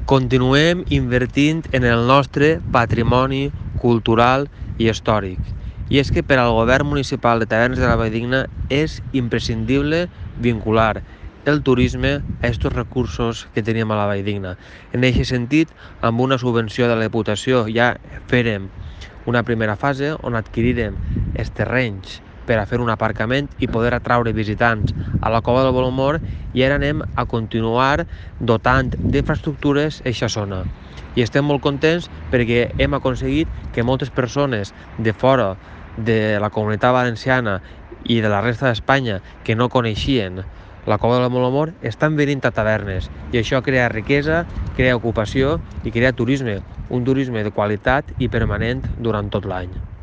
Continuem invertint en el nostre patrimoni cultural i històric. I és que per al govern municipal de Tavernes de la Valldigna és imprescindible vincular el turisme a aquests recursos que tenim a la Valldigna. En aquest sentit, amb una subvenció de la Diputació ja farem una primera fase on adquirirem els terrenys per a fer un aparcament i poder atraure visitants a la Cova del Bolomor, i ara anem a continuar dotant d'infraestructures aquesta zona. I estem molt contents perquè hem aconseguit que moltes persones de fora de la Comunitat Valenciana i de la resta d'Espanya que no coneixien la Cova del Bolomor estan venint a Tavernes, i això crea riquesa, crea ocupació i crea turisme, un turisme de qualitat i permanent durant tot l'any.